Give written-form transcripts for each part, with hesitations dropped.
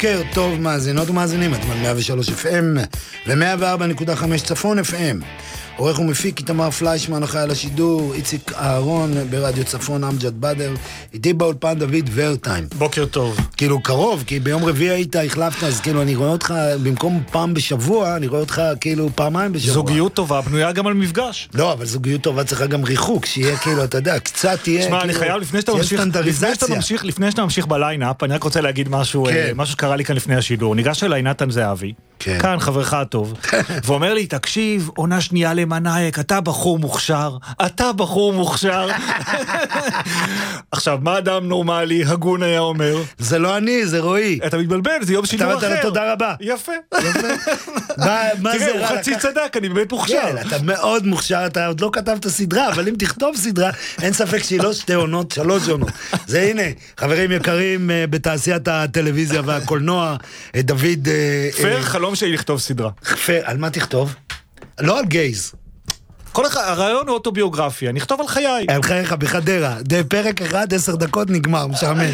בוקר טוב מאזינות ומאזינים, אתם על 103 FM ו-104.5 צפון FM. עורך ומפיק איתמר פליישמן, אחראי על השידור איציק אהרון, ברדיו צפון אמג'ד בדר, איתי באולפן דוד ורטיים. בוקר טוב. כאילו קרוב, כי ביום רביעי היית, החלפת, אז כאילו אני רואה אותך במקום פעם בשבוע, אני רואה אותך כאילו פעמיים בשבוע. זוגיות טובה, בנויה גם על מפגש. לא, אבל זוגיות טובה צריכה גם ריחוק, שיהיה כאילו, אתה יודע, קצת תהיה... שמע, אני חייב, לפני שאתה ממשיך בליינאפ, אני רק רוצה להגיד משהו שקרה לי כאן לפני השידור. ניגש אליי נתן זהבי, כאן חברך הטוב, ואומר לי, תקשיב, עונה שנייה למנאייק, אתה בחור מוכשר. עכשיו, מה אדם נורמלי, הגון היה אומר? זה לא אני, זה רועי. אתה מתבלבל, זה יום שידור אחר. תודה רבה. יפה. תראה, הוא חצי צדק, אני באמת מוכשר. כן, אתה מאוד מוכשר, אתה עוד לא כתבת סדרה, אבל אם תכתוב סדרה, אין ספק שהיא לא 2 עונות, 3 עונות. זה הנה, חברים יקרים בתעשיית הטלוויזיה והקולנוע, דוד... פייר חלום שלי לכתוב סדרה. פייר, על מה תכתוב? לא על גייז. כל הרעיון הוא אוטוביוגרפיה, נכתוב על חיי. על חייך בחדרה, פרק 1, 10 דקות נגמר, משעמם.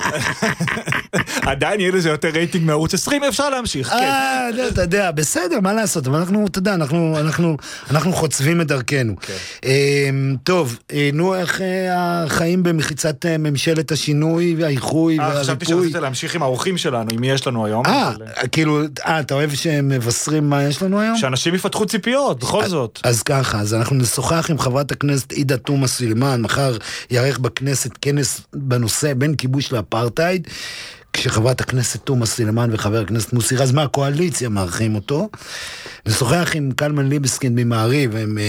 עדיין יהיה לזה יותר רייטינג מערוץ 20, אפשר להמשיך. אתה יודע, בסדר, מה לעשות, אבל אנחנו, אתה יודע, אנחנו חוצבים את דרכנו. טוב, נו, איך החיים במחיצת ממשלת השינוי והאיחוי והריפוי? חשבתי שרצית להמשיך עם האורחים שלנו, עם מי יש לנו היום. כאילו, אתה אוהב שהם מבשרים מה יש לנו היום? שאנשים יפתחו ציפיות, בכל זאת. אז ככה, אז אנחנו נשוחח עם חברת הכנסת עידה תומא סלימאן, מחר יערך בכנסת כנס בנושא בין כיבוש לאפרטהייד, כשחברת הכנסת תומא סלימאן וחבר הכנסת מוסי רז מהקואליציה מארחים אותו. נשוחח עם קלמן ליבסקין ממעריב,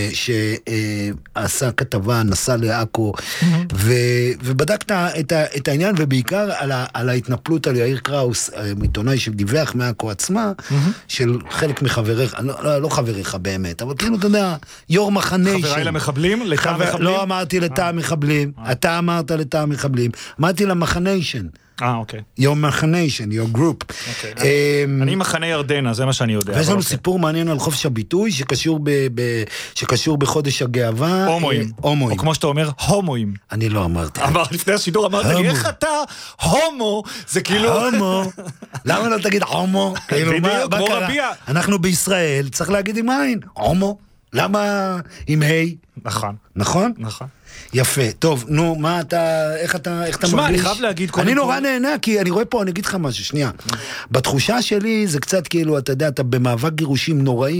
שעשה כתבה, נסע לעכו, ובדק את העניין, ובעיקר על ההתנפלות על יאיר קראוס, עיתונאי שדיווח מעכו עצמה, של חלק מחבריך, לא חבריך באמת, אבל כאילו אתה יודע, יור מחנה... חבריי למחבלים? לתא מחבלים? לא אמרתי לתא מחבלים, אתה אמרת לתא מחבלים, אמרתי למחניישן. אוקיי. Your Machination, your group. אני מחנה ירדנה, זה מה שאני יודע. ויש לנו סיפור מעניין על חופש הביטוי, שקשור בחודש הגאווה. הומואים. או כמו שאתה אומר, הומואים. אני לא אמרתי. לפני השידור אמרת לי, איך אתה הומו? זה כאילו... הומו. למה לא תגיד הומו? בדיוק, כמו רביע. אנחנו בישראל, צריך להגיד עם עין. הומו. למה עם היי? נכון. נכון? נכון. יפה, טוב, נו, מה אתה, איך אתה מרגיש? שמע, אני חייב להגיד קודם כל... אני נורא נהנה, כי אני רואה פה, אני אגיד לך משהו, שנייה. בתחושה שלי זה קצת כאילו, אתה יודע, אתה במאבק גירושים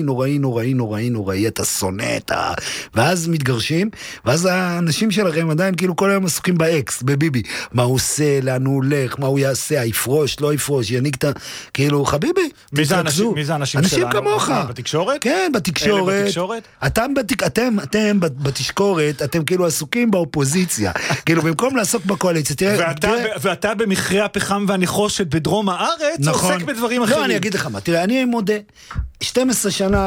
נוראי, אתה שונא, ואז מתגרשים, ואז האנשים שלכם עדיין כאילו כל היום עסוקים באקס, בביבי. מה הוא עושה, לאן הוא הולך, מה הוא יעשה, יפרוש, לא יפרוש, יניק את כאילו, חביבי, תתרכזו. מי זה האנשים שלנו? אנשים כמוך. בתקשורת? כן, בתקשורת. אתם בתקשורת, אתם כאילו עסוקים באופוזיציה, כאילו במקום לעסוק בקואליציה, ואתה במכרה הפחם והנחושת בדרום הארץ, עוסק בדברים אחרים. לא, אני אגיד לך מה, תראה, אני מודה, 12 שנה,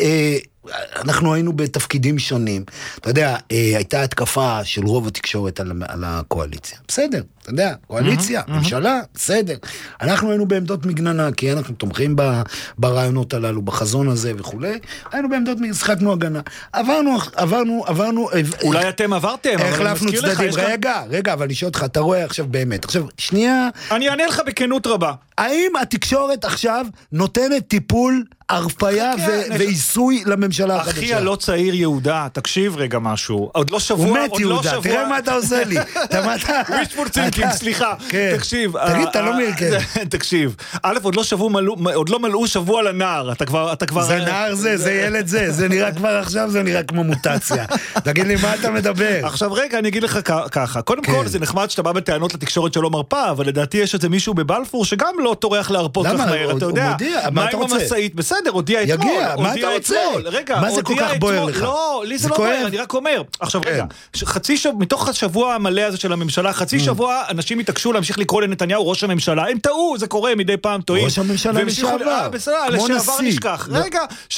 אנחנו היינו בתפקידים שונים, אתה יודע, הייתה התקפה של רוב התקשורת על הקואליציה, בסדר, אתה יודע, קואליציה, ממשלה, בסדר, אנחנו היינו בעמדות מגננה, כי אנחנו תומכים ברעיונות הללו, בחזון הזה וכו', היינו בעמדות, שחקנו הגנה, עברנו, אולי אתם עברתם, אבל אני מזכיר לך, רגע, אבל נשאל אותך, אתה רואה עכשיו באמת, עכשיו, שנייה, אני אענה לך בכנות רבה, האם התקשורת עכשיו נותנת טיפול הרפיה ועיסוי לממשלה החדשה? אחי הלא צעיר יהודה, תקשיב רגע משהו, עוד לא שבוע, הוא מת יהודה, תראה מה אתה עושה לי. וישפור צינקינג, סליחה, תקשיב. תגיד, אתה לא מרקד. תקשיב, א', עוד לא מלאו שבוע לנער, אתה כבר... זה נער זה ילד זה נראה כבר עכשיו, זה נראה כמו מוטציה. תגיד לי, מה אתה מדבר? עכשיו רגע, אני אגיד לך ככה, קודם כל זה נחמד שאתה בא בטענות לתקשורת שלא מרפא, אבל לדעתי יש איזה מישהו בבלפור שגם לא טורח להרפות כך מהר, אתה יודע. מה עם המשאית? בסדר, הודיע אתמול. יגיע, מה אתה רוצה? רגע, מה זה כל כך בוער לך? לא, לי זה לא בוער, אני רק אומר. עכשיו רגע, מתוך השבוע המלא הזה של הממשלה, חצי שבוע אנשים התעקשו להמשיך לקרוא לנתניהו ראש הממשלה. הם טעו, זה קורה מדי פעם, טועים. ראש הממשלה לשעבר. כמו נשיא. רגע,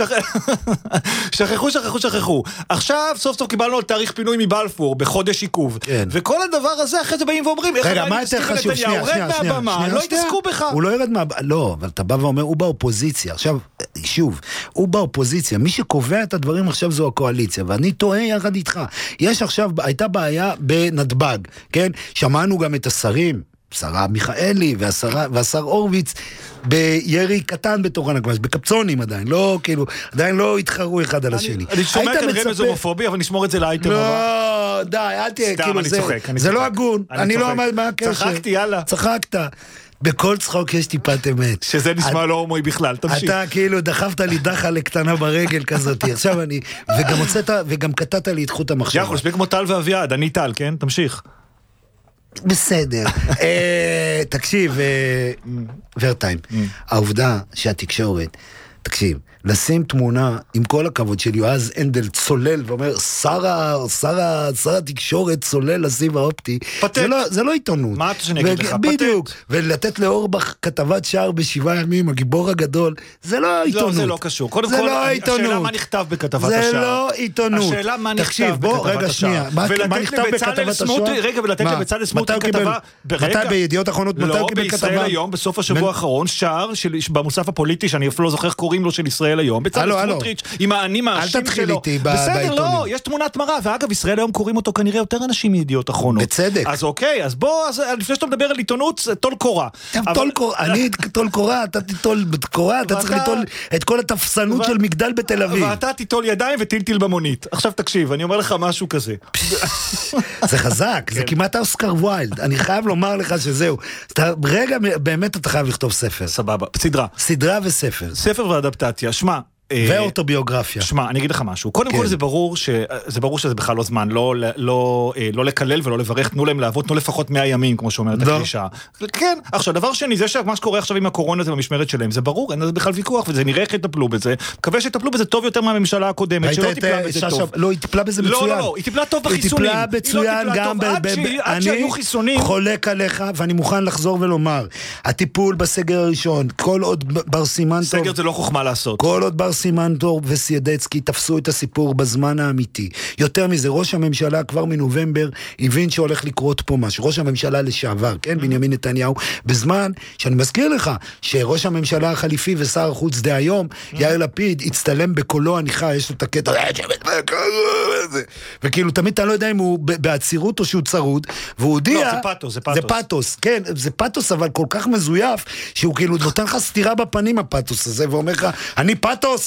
שכחו. עכשיו, סוף סוף קיבלנו על תאריך פינוי מבלפור, בחודש עיכוב. וכל הדבר הזה, אחרי זה באים ואומרים, רגע, מה יותר חשוב? לא התעסקו בך. הוא לא ירד לא, אבל אתה בא ואומר, הוא באופוזיציה. עכשיו, שוב, הוא באופוזיציה. מי שקובע את הדברים עכשיו זו הקואליציה, ואני טועה יחד איתך. יש עכשיו, הייתה בעיה בנתב"ג, כן? שמענו גם את השרים, שרה מיכאלי והשר הורוביץ, בירי קטן בתוך הנגמ"ש, בקפצונים עדיין, לא, כאילו, עדיין לא התחרו אחד על השני. אני שומע כנראה מזומופוביה, אבל נשמור את זה לאייטם הבא. לא, די, אל תהיה, כאילו, זה לא הגון, אני לא עמד מה הקשר. צחקתי, יאללה. צחקת. בכל צחוק יש טיפת אמת. שזה נשמע לא הומואי בכלל, תמשיך. אתה כאילו דחפת לי דחה לקטנה ברגל כזאת, עכשיו אני, וגם קטעת לי את חוט המחשבה. יכול, שבי כמו טל ואביעד, אני טל, כן? תמשיך. בסדר. תקשיב, ורטיים, העובדה שהתקשורת, תקשיב, לשים תמונה עם כל הכבוד של יועז הנדל צולל ואומר שר התקשורת צולל לסיב האופטי, זה לא עיתונות. מה אתה שאני אגיד לך? בדיוק, ולתת לאורבך כתבת שער ב7 ימים, הגיבור הגדול, זה לא עיתונות. זה לא קשור. קודם כל, השאלה מה נכתב בכתבת השער. זה לא עיתונות. השאלה מה נכתב בכתבת השער. מה נכתב בכתבת השער? רגע, ולתת לבצלאל סמוטריץ' כתבה. מתי בידיעות אחרונות, מתי הוא קיבל כתבה? בישראל היום, בסוף השבוע האחרון, שער במוסף הפוליטי, שאני אפילו לא זוכר איך קוראים לו, של ישראל היום, בצלאל סמוטריץ' עם האני מאשים שלו. בסדר, לא, יש תמונת מראה, ואגב, ישראל היום קוראים אותו כנראה יותר אנשים מידיעות אחרונות. בצדק. אז אוקיי, אז בוא, לפני שאתה מדבר על עיתונות, טול קורה. אני טול קורה, אתה תיטול קורה, אתה צריך ליטול את כל התפסנות של מגדל בתל אביב. ואתה תיטול ידיים וטילטיל במונית. עכשיו תקשיב, אני אומר לך משהו כזה. זה חזק, זה כמעט אוסקר ויילד. אני חייב לומר לך שזהו. רגע, באמת אתה חייב לכתוב ספר. סבבה, סדרה וספר. ספר ואדפטציה. שמע, ואוטוביוגרפיה. שמע, אני אגיד לך משהו. קודם כל זה ברור שזה בכלל לא זמן, לא לקלל ולא לברך, תנו להם לעבוד, תנו לפחות 100 ימים, כמו שאומרת הקלישה. כן, עכשיו, דבר שני, זה שמה שקורה עכשיו עם הקורונה זה במשמרת שלהם, זה ברור, אין לזה בכלל ויכוח, וזה נראה איך יטפלו בזה. מקווה שטפלו בזה טוב יותר מהממשלה הקודמת, שלא טיפלה בזה טוב. לא, היא טיפלה בזה מצוין. לא, היא טיפלה טוב בחיסונים. היא טיפלה מצוין גם עד שהיו חיסונים. אני חולק עליך, ואני מוכן לחזור ולומר, הטיפול בסגר הראשון, כל עוד בר סימן טוב. סגר זה לא חוכמה לעשות. כל עוד בר סימן טוב וסיידצקי תפסו את הסיפור בזמן האמיתי. יותר מזה, ראש הממשלה כבר מנובמבר הבין שהולך לקרות פה משהו. ראש הממשלה לשעבר, כן, בנימין נתניהו, בזמן שאני מזכיר לך שראש הממשלה החליפי ושר החוץ דהיום, יאיר לפיד, הצטלם בקולו הניחה, יש לו את הקטע, וכאילו תמיד אתה לא יודע אם הוא בעצירות או שהוא צרוד, והוא הודיע... לא, זה פאטוס. כן, זה פאטוס, אבל כל כך מזויף, שהוא כאילו נותן לך סתירה בפנים הפאטוס הזה, ואומר לך, אני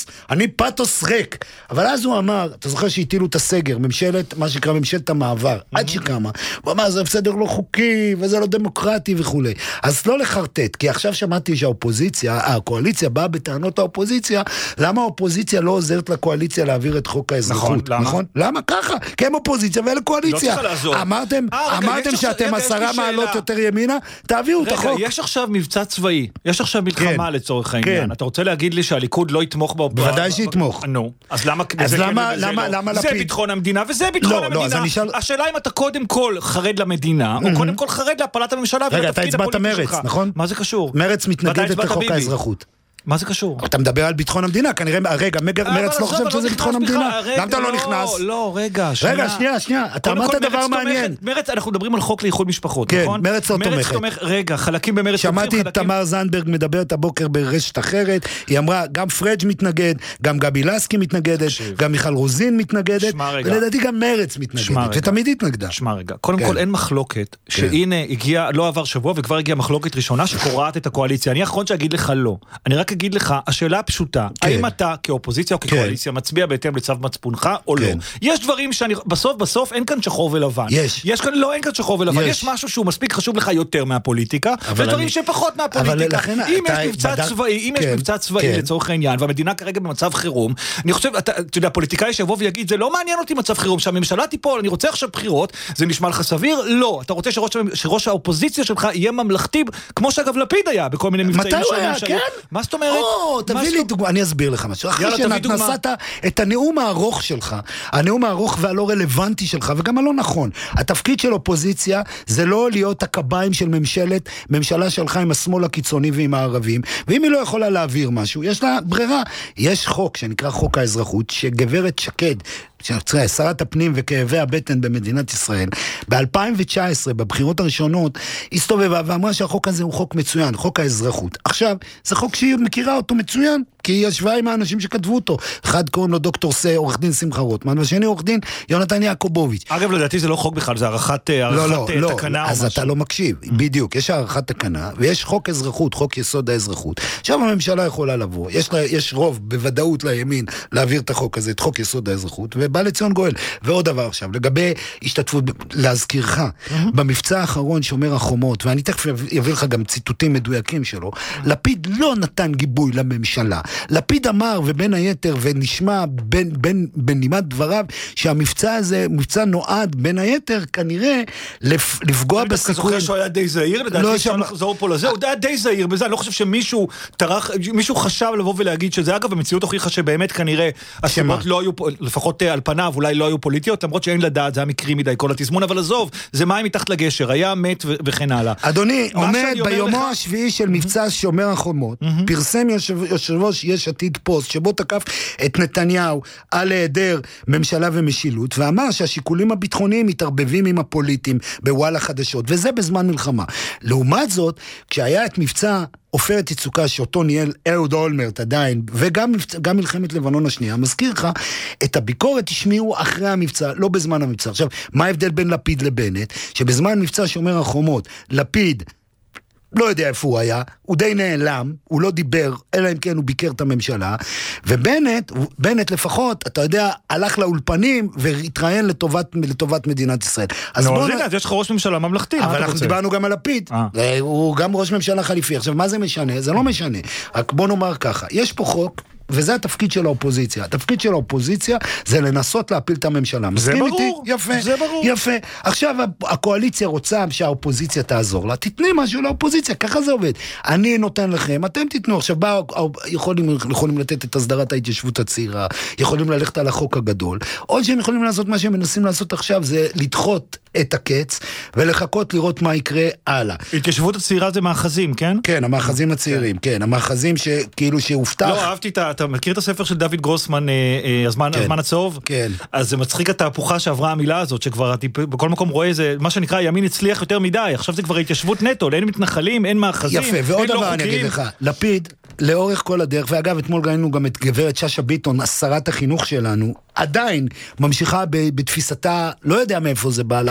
פאטוס ריק. אבל אז הוא אמר, אתה זוכר שהטילו את הסגר, מה שקרא ממשלת המעבר, עד שקמה, הוא אמר, זה בסדר לא חוקי, וזה לא דמוקרטי וכו'. אז לא לחרטט, כי עכשיו שמעתי הקואליציה באה בטענות האופוזיציה, למה האופוזיציה לא עוזרת לקואליציה להעביר את חוק האזרחות? נכון? למה? ככה, כי הם אופוזיציה ואלה קואליציה. אמרתם שאתם 10 מעלות יותר ימינה, תעבירו את החוק. יש עכשיו מבצע צבאי, יש עכשיו מלחמה לצורך העניין. אתה רוצה להגיד לי שהליכוד לא יתמוך בוודאי שיתמוך. נו, אז למה לפיד? זה ביטחון המדינה וזה ביטחון המדינה. השאלה אם אתה קודם כל חרד למדינה, או קודם כל חרד להפלת הממשלה. רגע, אתה הצבעת מרץ, נכון? מה זה קשור? מרץ מתנגדת לחוק האזרחות. מה זה קשור? אתה מדבר על ביטחון המדינה, כנראה, רגע, מרץ לא חושב שזה ביטחון המדינה. למה אתה לא נכנס? לא, רגע, שנייה, אתה אמרת דבר מעניין. מרץ, אנחנו מדברים על חוק לאיחוד משפחות, נכון? כן, מרץ לא תומכת. רגע, חלקים במרץ תומכים, שמעתי את תמר זנדברג מדברת הבוקר ברשת אחרת, היא אמרה, גם פרג' מתנגד, גם גבי לסקי מתנגדת, גם מיכל רוזין מתנגדת, ולדעתי גם מרץ מתנגדת, ותמיד התנגדה. שמע רגע, קודם כל אין מחלוקת, שהנה הגיע, לא עבר שבוע וכבר הגיעה מחלוקת ראשונה שקורעת את הקואליציה. אני האחרון שאגיד לך לא. אני רק אגיד לך, השאלה הפשוטה, האם אתה כאופוזיציה או כקואליציה מצביע בהתאם לצו מצפונך או לא? יש דברים שאני, בסוף אין כאן שחור ולבן. יש כאן, לא, אין כאן שחור ולבן. יש משהו שהוא מספיק חשוב לך יותר מהפוליטיקה, ודברים שפחות מהפוליטיקה. אם יש מבצע צבאי לצורך העניין, והמדינה כרגע במצב חירום, אני חושב, אתה יודע, פוליטיקאי שיבוא ויגיד, זה לא מעניין אותי מצב חירום, שהממשלה תיפול, אני רוצה עכשיו בחירות, זה נשמע לך סביר? לא. אתה רוצה שראש האופוזיציה שלך יהיה ממלכתי, כמו שאגב לפיד היה בכל מיני מבצעים. מתי הוא היה? כן? מה זאת אומרת? תביא לי דוגמה, אני אסביר לך משהו. אחרי שנשאת את הנאום הארוך שלך, הנאום הארוך והלא רלוונטי שלך, וגם הלא נכון. התפקיד של אופוזיציה זה לא להיות הקביים של ממשלה שלך עם השמאל הקיצוני ועם הערבים, ואם היא לא יכולה להעביר משהו, יש לה ברירה. יש חוק שנקרא חוק האזרחות, שגברת שקד, שרת הפנים וכאבי הבטן במדינת ישראל, ב-2019, בבחירות הראשונות, הסתובבה ואמרה שהחוק הזה הוא חוק מצוין, חוק האזרחות. עכשיו, זה חוק שהיא מכירה אותו מצוין, כי היא ישבה עם האנשים שכתבו אותו. אחד קוראים לו דוקטור עורך דין שמחה רוטמן, והשני עורך דין יונתן יעקובוביץ'. אגב, לדעתי זה לא חוק בכלל, זה הערכת תקנה. אז אתה לא מקשיב. בדיוק, יש הערכת תקנה, ויש חוק אזרחות, חוק יסוד האזרחות. עכשיו הממשלה יכולה לבוא, יש רוב בוודאות לימין להעביר את החוק הזה, את חוק יסוד האזרחות, ובא לציון גואל. ועוד דבר עכשיו, לגבי השתתפות, להזכירך, במבצע האחרון שומר החומות, ואני תכף אביא לך גם ציטוטים מדויקים שלו, לפיד לא נתן גיבוי לממשלה. לפיד אמר, ובין היתר, ונשמע בנימת דבריו, שהמבצע הזה, מבצע נועד, בין היתר, כנראה, לפגוע בסיכוי. אתה זוכר שהוא היה די זהיר? לדעתי אפשר לחזור פה לזה. הוא היה די זהיר בזה, אני לא חושב שמישהו חשב לבוא ולהגיד שזה, אגב, במציאות הוכיחה שבאמת כנראה הסיבות לא היו, לפחות על פניו, אולי לא היו פוליטיות, למרות שאין לדעת, זה היה מקרי מדי כל התזמון, אבל עזוב, זה מים מתחת לגשר, היה מת וכן הלאה. אדוני, עומד ביומו השביעי של מבצע שומר החומות, פרסם יושב ראש יש עתיד פוסט, שבו תקף את נתניהו על היעדר ממשלה ומשילות, ואמר שהשיקולים הביטחוניים מתערבבים עם הפוליטים בוואלה חדשות, וזה בזמן מלחמה. לעומת זאת, כשהיה את מבצע עופרת יצוקה שאותו ניהל אהוד אולמרט עדיין, וגם מלחמת לבנון השנייה, מזכיר לך, את הביקורת השמיעו אחרי המבצע, לא בזמן המבצע. עכשיו, מה ההבדל בין לפיד לבנט? שבזמן מבצע שומר החומות, לפיד לא יודע איפה הוא היה, הוא די נעלם, הוא לא דיבר, אלא אם כן הוא ביקר את הממשלה, ובנט לפחות, אתה יודע, הלך לאולפנים והתראיין לטובת מדינת ישראל. אז הנה, יש לך ראש ממשלה ממלכתי. אבל אנחנו דיברנו גם על לפיד, הוא גם ראש ממשלה חליפי. עכשיו, מה זה משנה? זה לא משנה. רק בוא נאמר ככה, יש פה חוק, וזה התפקיד של האופוזיציה. התפקיד של האופוזיציה זה לנסות להפיל את הממשלה. זה ברור. יפה. זה ברור. יפה. עכשיו הקואליציה רוצה שהאופוזיציה תעזור לה. תתני משהו לאופוזיציה, ככה זה עובד. אני נותן לכם, אתם תתנו. עכשיו יכולים לתת את הסדרת ההתיישבות הצעירה, יכולים ללכת על החוק הגדול, או שהם יכולים לעשות מה שהם מנסים לעשות עכשיו, זה לדחות את הקץ, ולחכות לראות מה יקרה הלאה. התיישבות הצעירה זה מאחזים, כן? כן, המאחזים הצעירים, כן. המאחזים שכאילו שהובטח. לא, אהבתי אתה מכיר את הספר של דוד גרוסמן, הזמן הצהוב? כן. אז זה מצחיק את ההפוכה שעברה המילה הזאת, שכבר בכל מקום רואה זה, מה שנקרא, ימין הצליח יותר מדי, עכשיו זה כבר התיישבות נטו, אין מתנחלים, אין מאחזים, יפה, ועוד דבר אני אגיד לך, לפיד, לאורך כל הדרך, ואגב, אתמול ראינו גם את גברת שאשא ביטון, שרת החינוך שלנו, עדיין ממשיכה בתפיסתה, לא יודע מאיפה זה בא לה,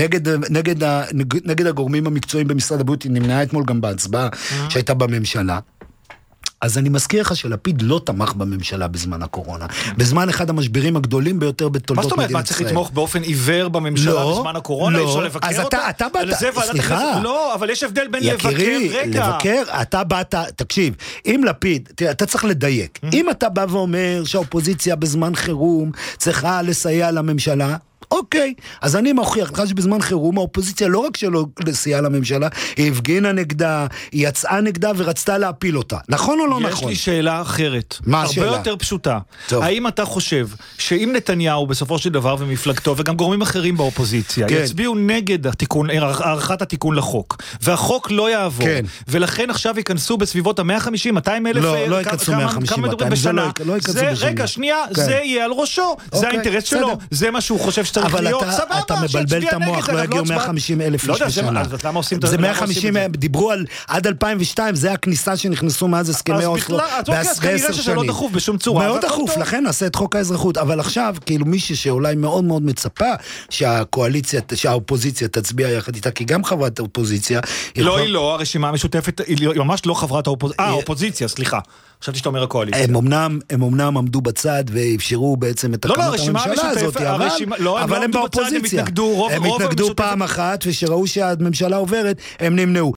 נגד הגורמים המקצועיים במשרד הבריאות, היא נמנעה אתמול גם בהצבעה שהייתה בממשלה. אז אני מזכיר לך שלפיד לא תמך בממשלה בזמן הקורונה. בזמן אחד המשברים הגדולים ביותר בתולדות מדינת ישראל. מה זאת אומרת? מה צריך לתמוך באופן עיוור בממשלה בזמן הקורונה? אי אפשר לבקר אותה? אז אתה באת, סליחה. לא, אבל יש הבדל בין לבקר, לבקר, אתה באת, תקשיב, אם לפיד, אתה צריך לדייק. אם אתה בא ואומר שהאופוזיציה בזמן חירום צריכה לסייע לממשלה, אוקיי, אז אני מוכיח לך שבזמן חירום האופוזיציה לא רק שלא סייעה לממשלה, היא הפגינה נגדה, היא יצאה נגדה ורצתה להפיל אותה. נכון או לא נכון? יש לי שאלה אחרת. מה השאלה? הרבה יותר פשוטה. האם אתה חושב שאם נתניהו בסופו של דבר ומפלגתו וגם גורמים אחרים באופוזיציה יצביעו נגד הערכת התיקון לחוק, והחוק לא יעבור, ולכן עכשיו ייכנסו בסביבות ה-150, 200 אלף, לא ייכנסו 150, 200 בשנה. רגע, שנייה, זה יהיה על ראשו, זה האינטרס שלו, זה מה שהוא חושב שצריך להיות, סבבה, אתה מבלבל את המוח, לא יגיעו 150 אלף איש בשנה. זה 150, דיברו על עד 2002, זה הכניסה שנכנסו מאז הסכמי אוסלו, אז כנראה שזה לא דחוף בשום צורה. מאוד דחוף, לכן נעשה את חוק האזרחות, אבל עכשיו, כאילו מישהו שאולי מאוד מאוד מצפה, שהאופוזיציה תצביע יחד איתה, כי גם חברת האופוזיציה... לא, היא לא, הרשימה המשותפת, היא ממש לא חברת האופוזיציה, סליחה. חשבתי שאתה אומר הקואליציה. הם אמנם עמדו בצד ואפשרו בעצם את הקמת הממשלה הזאת, אבל הם באופוזיציה. הם התנגדו פעם אחת, ושראו שהממשלה עוברת, הם נמנעו.